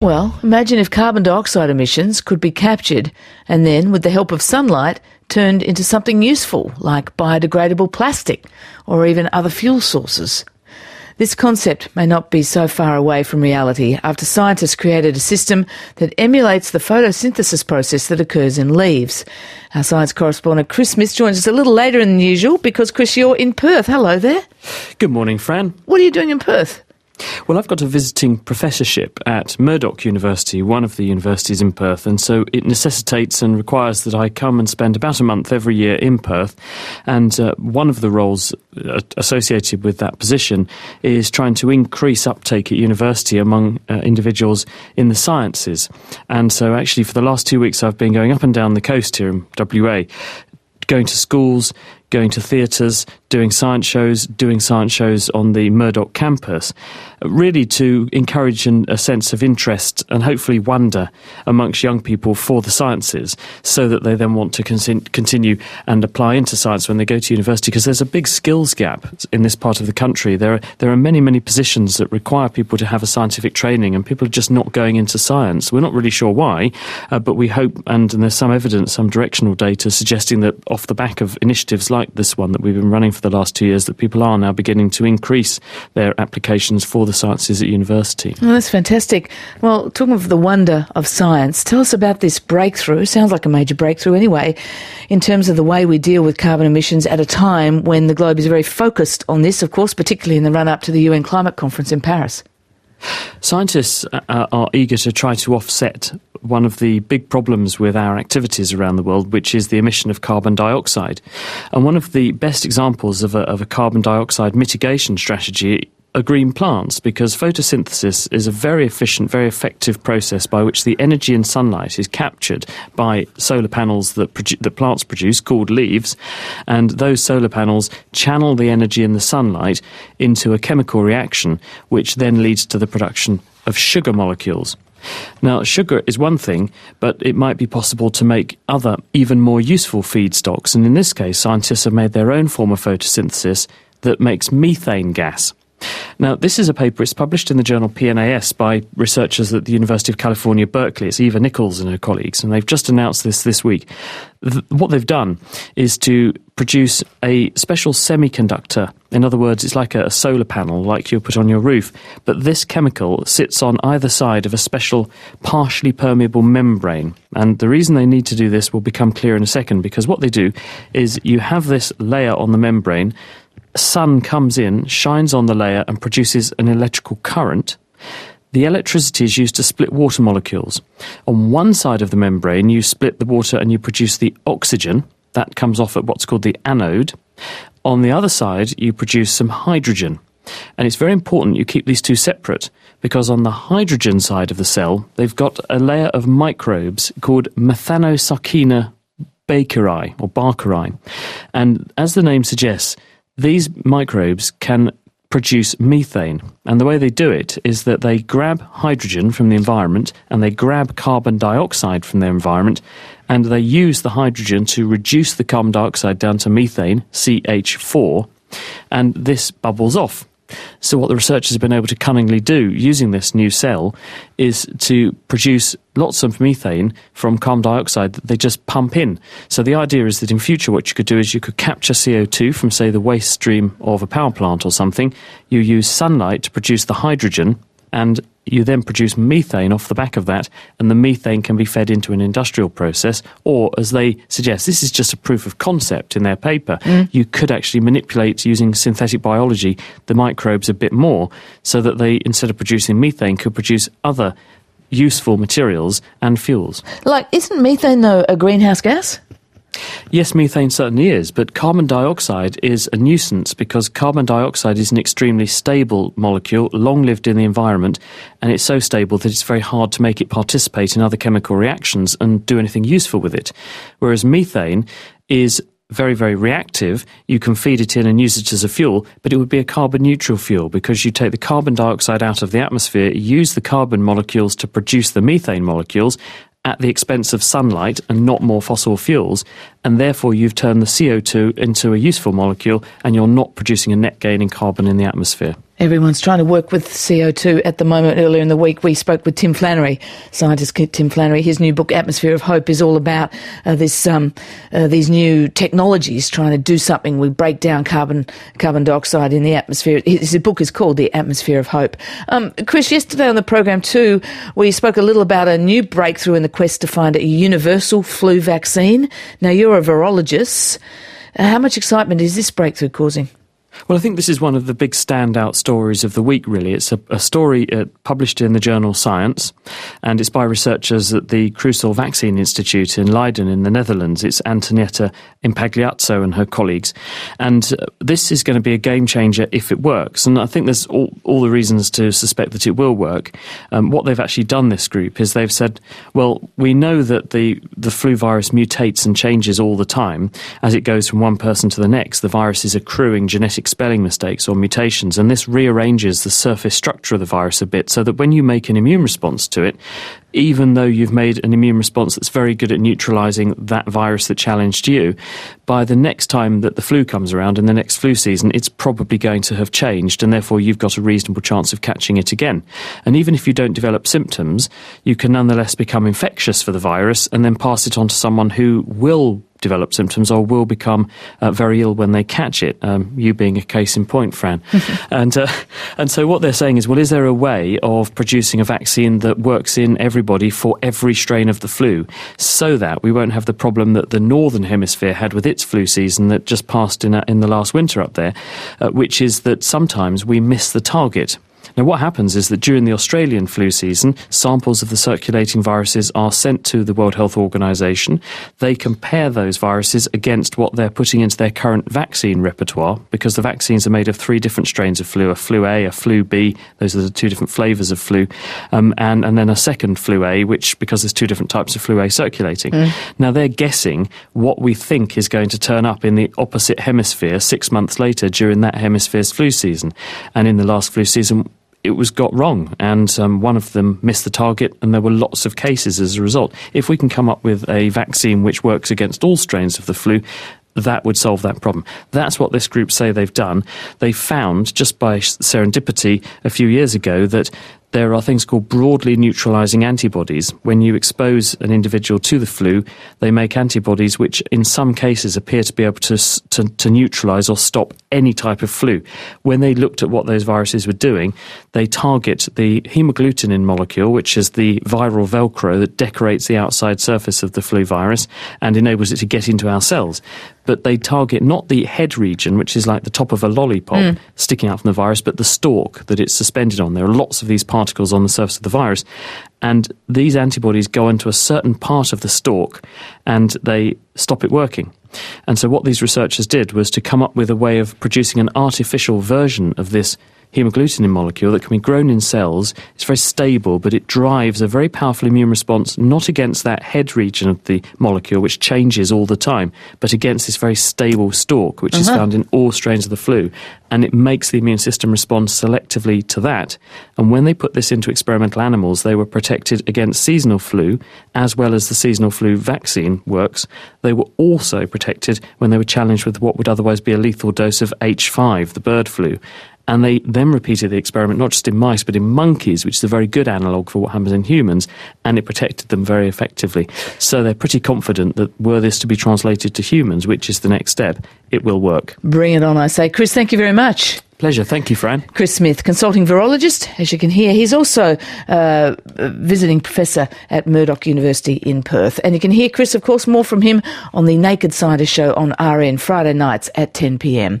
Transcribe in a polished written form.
Well, imagine if carbon dioxide emissions could be captured and then, with the help of sunlight, turned into something useful, like biodegradable plastic or even other fuel sources. This concept may not be so far away from reality after scientists created a system that emulates the photosynthesis process that occurs in leaves. Our science correspondent Chris Smith joins us a little later than usual because, Chris, you're in Perth. Hello there. Good morning, Fran. What are you doing in Perth? Well, I've got a visiting professorship at Murdoch University, one of the universities in Perth, and so it necessitates and requires that I come and spend about a month every year in Perth. And one of the roles associated with that position is trying to increase uptake at university among individuals in the sciences. And so actually for the last 2 weeks I've been going up and down the coast here in WA, going to schools, going to theatres, doing science shows on the Murdoch campus, really to encourage a sense of interest and hopefully wonder amongst young people for the sciences, so that they then want to continue and apply into science when they go to university, because there's a big skills gap in this part of the country. There are many positions that require people to have a scientific training, and people are just not going into science. We're not really sure why, but we hope, and there's some evidence, some directional data suggesting that off the back of initiatives like this one that we've been running for the last 2 years, that people are now beginning to increase their applications for the sciences at university. Oh, that's fantastic. Well, talking of the wonder of science, tell us about this breakthrough. Sounds like a major breakthrough anyway, in terms of the way we deal with carbon emissions at a time when the globe is very focused on this, of course, particularly in the run-up to the UN Climate Conference in Paris. Scientists are eager to try to offset one of the big problems with our activities around the world, which is the emission of carbon dioxide. And one of the best examples of a carbon dioxide mitigation strategy are green plants, because photosynthesis is a very efficient, very effective process by which the energy in sunlight is captured by solar panels that plants produce, called leaves, and those solar panels channel the energy in the sunlight into a chemical reaction, which then leads to the production of sugar molecules. Now, sugar is one thing, but it might be possible to make other, even more useful feedstocks, and in this case, scientists have made their own form of photosynthesis that makes methane gas. Now, this is a paper, it's published in the journal PNAS by researchers at the University of California, Berkeley. It's Eva Nichols and her colleagues, and they've just announced this week. What they've done is to produce a special semiconductor. In other words, it's like a solar panel, like you put on your roof, but this chemical sits on either side of a special partially permeable membrane. And the reason they need to do this will become clear in a second, because what they do is you have this layer on the membrane, sun comes in, shines on the layer and produces an electrical current. The electricity is used to split water molecules. On one side of the membrane, you split the water and you produce the oxygen. That comes off at what's called the anode. On the other side, you produce some hydrogen. And it's very important you keep these two separate, because on the hydrogen side of the cell, they've got a layer of microbes called Methanosarcina bakeri, or Barkeri. And as the name suggests, these microbes can produce methane, and the way they do it is that they grab hydrogen from the environment and they grab carbon dioxide from their environment, and they use the hydrogen to reduce the carbon dioxide down to methane, CH4, and this bubbles off. So what the researchers have been able to cunningly do using this new cell is to produce lots of methane from carbon dioxide that they just pump in. So the idea is that in future what you could do is you could capture CO2 from, say, the waste stream of a power plant or something. You use sunlight to produce the hydrogen, and you then produce methane off the back of that, and the methane can be fed into an industrial process, or, as they suggest, this is just a proof of concept in their paper, you could actually manipulate, using synthetic biology, the microbes a bit more, so that they, instead of producing methane, could produce other useful materials and fuels. Like, isn't methane, though, a greenhouse gas? Yes, methane certainly is, but carbon dioxide is a nuisance, because carbon dioxide is an extremely stable molecule, long-lived in the environment, and it's so stable that it's very hard to make it participate in other chemical reactions and do anything useful with it. Whereas methane is very, very reactive. You can feed it in and use it as a fuel, but it would be a carbon-neutral fuel, because you take the carbon dioxide out of the atmosphere, use the carbon molecules to produce the methane molecules, at the expense of sunlight and not more fossil fuels, and therefore you've turned the CO2 into a useful molecule, and you're not producing a net gain in carbon in the atmosphere. Everyone's trying to work with CO2 at the moment. Earlier in the week, we spoke with Tim Flannery, scientist Tim Flannery. His new book, Atmosphere of Hope, is all about these new technologies trying to do something. We break down carbon dioxide in the atmosphere. His book is called The Atmosphere of Hope. Chris, yesterday on the program too, we spoke a little about a new breakthrough in the quest to find a universal flu vaccine. Now, you're a virologist. How much excitement is this breakthrough causing? Well, I think this is one of the big standout stories of the week, really. It's a story published in the journal Science, and it's by researchers at the Crucial Vaccine Institute in Leiden in the Netherlands. It's Antonietta Impagliazzo and her colleagues. And this is going to be a game changer if it works. And I think there's all the reasons to suspect that it will work. What they've actually done, this group, is they've said, well, we know that the flu virus mutates and changes all the time. As it goes from one person to the next, the virus is accruing genetic spelling mistakes or mutations, and this rearranges the surface structure of the virus a bit so that when you make an immune response to it, even though you've made an immune response that's very good at neutralising that virus that challenged you, by the next time that the flu comes around in the next flu season, it's probably going to have changed, and therefore you've got a reasonable chance of catching it again. And even if you don't develop symptoms, you can nonetheless become infectious for the virus and then pass it on to someone who will develop symptoms or will become very ill when they catch it, you being a case in point, Fran. And so what they're saying is, well, is there a way of producing a vaccine that works in everybody for every strain of the flu so that we won't have the problem that the Northern Hemisphere had with its flu season that just passed in the last winter up there, which is that sometimes we miss the target. Now, what happens is that during the Australian flu season, samples of the circulating viruses are sent to the World Health Organization. They compare those viruses against what they're putting into their current vaccine repertoire, because the vaccines are made of 3 different strains of flu, a flu A, a flu B, those are the 2 different flavours of flu, and then a second flu A, which, because there's 2 different types of flu A circulating. Now, they're guessing what we think is going to turn up in the opposite hemisphere 6 months later during that hemisphere's flu season. And in the last flu season, it was got wrong, and one of them missed the target, and there were lots of cases as a result. If we can come up with a vaccine which works against all strains of the flu, that would solve that problem. That's what this group say they've done. They found, just by serendipity a few years ago, that there are things called broadly neutralising antibodies. When you expose an individual to the flu, they make antibodies which in some cases appear to be able to neutralise or stop any type of flu. When they looked at what those viruses were doing, they target the hemagglutinin molecule, which is the viral Velcro that decorates the outside surface of the flu virus and enables it to get into our cells. But they target not the head region, which is like the top of a lollipop sticking out from the virus, but the stalk that it's suspended on. There are lots of these particles on the surface of the virus, and these antibodies go into a certain part of the stalk and they stop it working. And so what these researchers did was to come up with a way of producing an artificial version of this hemagglutinin molecule that can be grown in cells. It's very stable, but it drives a very powerful immune response, not against that head region of the molecule, which changes all the time, but against this very stable stalk, which is found in all strains of the flu. And it makes the immune system respond selectively to that. And when they put this into experimental animals, they were protected against seasonal flu, as well as the seasonal flu vaccine works. They were also protected when they were challenged with what would otherwise be a lethal dose of H5, the bird flu. And they then repeated the experiment, not just in mice, but in monkeys, which is a very good analogue for what happens in humans, and it protected them very effectively. So they're pretty confident that were this to be translated to humans, which is the next step, it will work. Bring it on, I say. Chris, thank you very much. Pleasure. Thank you, Fran. Chris Smith, consulting virologist, as you can hear. He's also visiting professor at Murdoch University in Perth. And you can hear Chris, of course, more from him on the Naked Scientist show on RN Friday nights at 10 p.m.